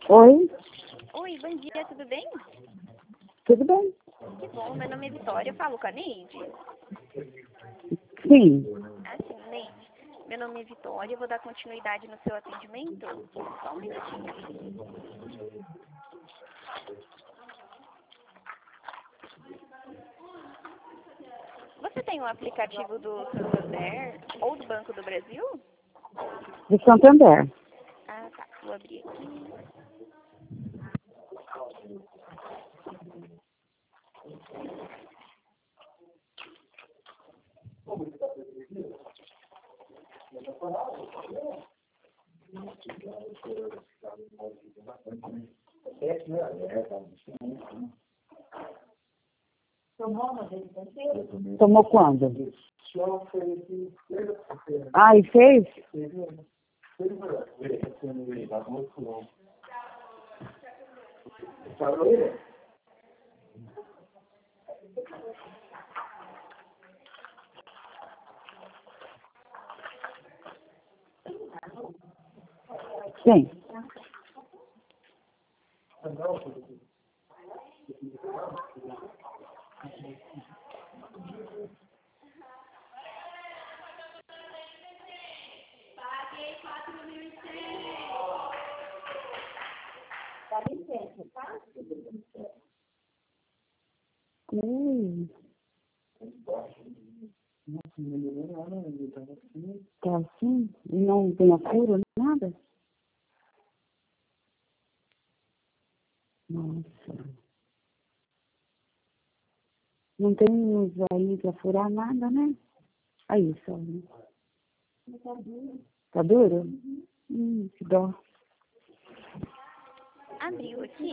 Oi, Oi, bom dia, tudo bem? tudo bem? Que bom, meu nome é Vitória, eu falo com a Neide. Sim. Assim, Neide, meu nome é Vitória, eu vou dar continuidade no seu atendimento. Só um minutinho. Você tem um aplicativo do Santander ou do Banco do Brasil? De Santander. Ah, tá, vou abrir aqui. Tomou quando? Ah, e fez? Sim. Ui. Tá assim? E não tem apuro, nada? Nossa. Não tem luz aí pra furar nada, né? Aí, só. Né? Tá duro? Que dó. Abriu aqui.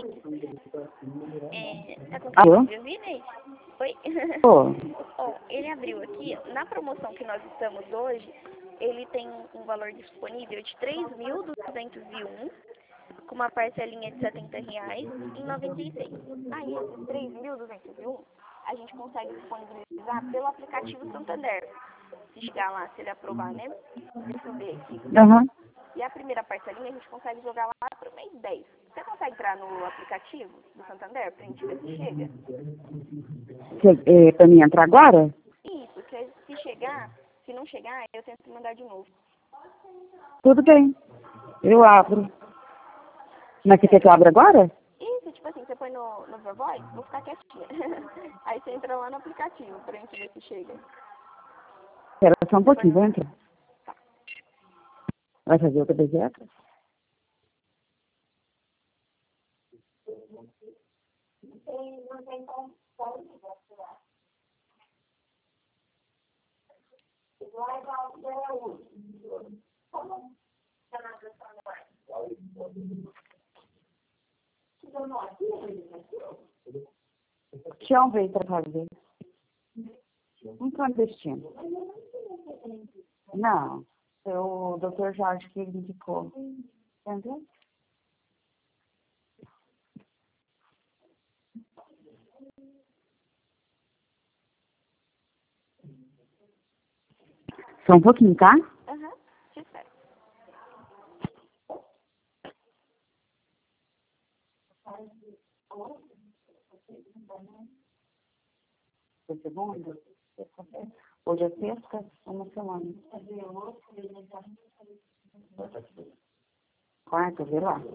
Tá Alô? conseguindo me ouvir, Neide? Oi? Ô, Ó, ele abriu aqui, na promoção que nós estamos hoje, ele tem um valor disponível de 3.201, com uma parcelinha de R$ 70,96. Aí, esses 3.201, a gente consegue disponibilizar pelo aplicativo Santander. Se chegar lá, se ele aprovar, né? Deixa eu ver aqui. aham. E a primeira parcelinha a gente consegue jogar lá para o mês 10. Você consegue entrar no aplicativo do Santander pra gente ver se chega? Pra mim entrar agora? Isso, porque se chegar, se não chegar, eu tento mandar de novo. Tudo bem. Eu abro. Mas você quer que eu abra agora? Isso, tipo assim, você põe no Your Voice, vou ficar quietinha. Aí você entra lá no aplicativo pra gente ver se chega. Espera só um pouquinho, vou entrar. Vai fazer outra deserta? Deixa eu ver pra fazer. Um clandestino. Não. O doutor Jorge que ele indicou. Entendeu? Só um pouquinho, tá? Aham, te espero. Foi segunda? Hoje é sexta, uma semana. Quarta, vê lá.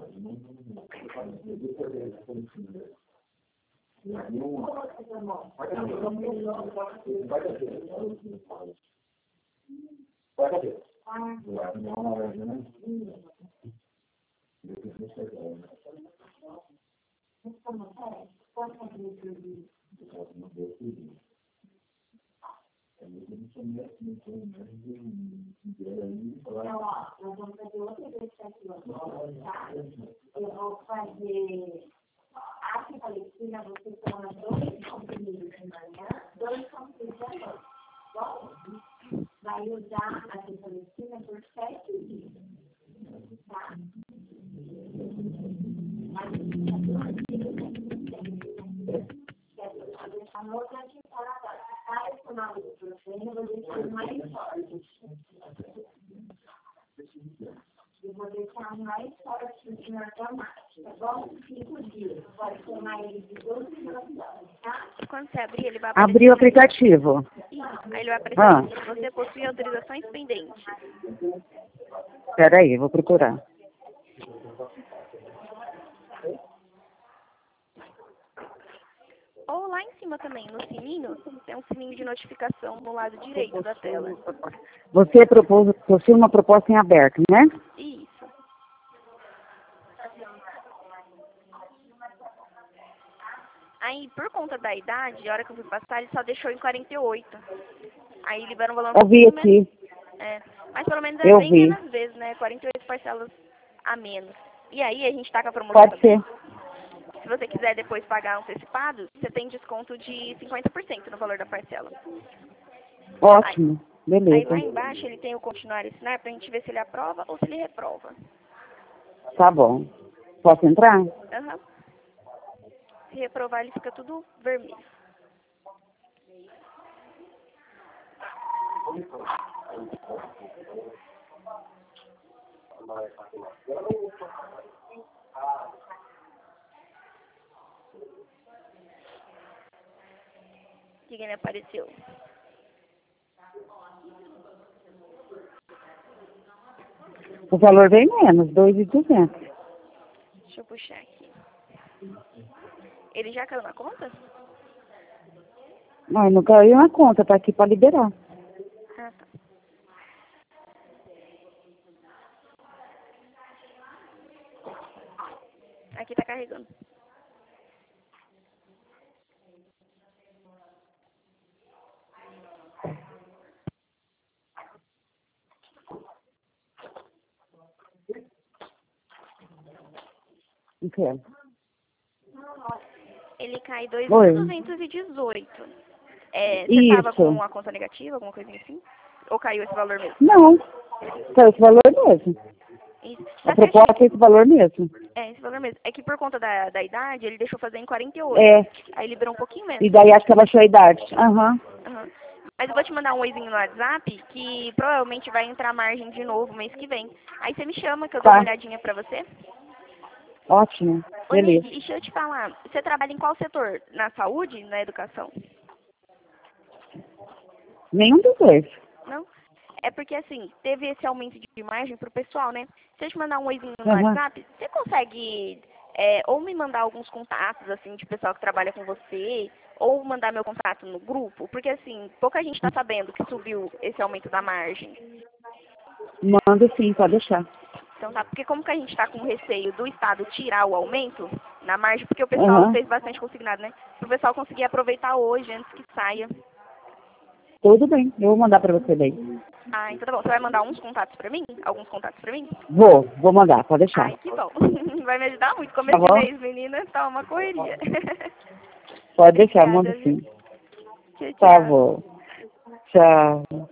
Quando você abrir, ele vai aparecer. Abri o aplicativo. Isso. Aí ele vai aparecer Ah, assim, você possui autorizações pendentes. espera aí, vou procurar. Ou lá em cima também, no sininho, tem um sininho de notificação no lado direito da tela. Você possui uma proposta em aberto, né? Isso. Aí, por conta da idade, a hora que eu fui passar, ele só deixou em 48. Aí libera um valor um Eu vi pouquinho menos. aqui, É, mas pelo menos é eu bem vi. menos vezes, né? 48 parcelas a menos. E aí a gente tá com a promoção Pode também. ser. Se você quiser depois pagar antecipado, você tem desconto de 50% no valor da parcela. Ótimo. Aí Beleza. lá embaixo ele tem o continuar e assinar pra gente ver se ele aprova ou se ele reprova. Tá bom. Posso entrar? Aham. Se reprovar, ele fica tudo vermelho. O que me apareceu? O valor vem menos, 2.200. Deixa eu puxar aqui. Ele já caiu na conta? Não, não caiu na conta, tá aqui para liberar. Ah, tá. Aqui tá carregando. Não quero. Ele cai Oi. 2.218. É, você tava Isso. com a conta negativa, alguma coisa assim? Ou caiu esse valor mesmo? Não. Tá esse valor mesmo. Isso. A Tá proposta certinho. é esse valor mesmo. É, esse valor mesmo. É que por conta da idade, ele deixou fazer em 48. É. Aí liberou um pouquinho menos. E daí acho que abaixou a idade. Aham. Aham. Mas eu vou te mandar um oizinho no WhatsApp que provavelmente vai entrar margem de novo mês que vem. Aí você me chama que eu dou Tá. uma olhadinha pra você. Ótimo. Ô, Beleza. Neide, deixa eu te falar. Você trabalha em qual setor? Na saúde? Na educação? Nenhum dos dois. Não? É porque, assim, teve esse aumento de margem pro pessoal, né? Se eu te mandar um oizinho no Aham. WhatsApp, você consegue ou me mandar alguns contatos, assim, de pessoal que trabalha com você, ou mandar meu contato no grupo? Porque, assim, pouca gente tá sabendo que subiu esse aumento da margem. Mando sim, pode deixar. Então tá, porque como que a gente tá com receio do Estado tirar o aumento na margem, porque o pessoal Aham. fez bastante consignado, né? Para o pessoal conseguir aproveitar hoje, antes que saia. Tudo bem. Eu vou mandar pra você daí. Ah, então tá bom. Você vai mandar uns contatos pra mim? Alguns contatos pra mim? Vou mandar, pode deixar. Ai, que bom. Vai me ajudar muito. Tá Começo de bom? mês, menina, tá uma correria. Pode deixar, manda Obrigada, viu? sim. Tchau, Tá tchau. bom. Tchau.